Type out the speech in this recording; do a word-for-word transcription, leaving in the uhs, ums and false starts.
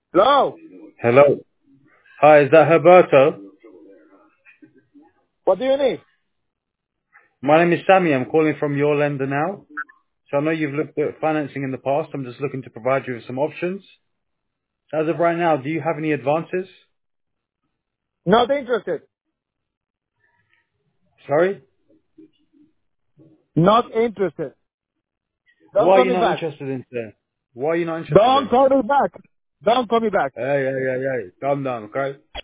Hello. Hello. Hi, is that Herberto? What do you need? My name is Sammy. I'm calling from your lender now. So I know you've looked at financing in the past. I'm just looking to provide you with some options. As of right now, do you have any advances? Not interested. Sorry? Not interested. Don't Why are call you me not back. interested in today? Why are you not interested Don't in? call me back. Don't call me back. Hey, hey, hey, hey. Calm down, okay?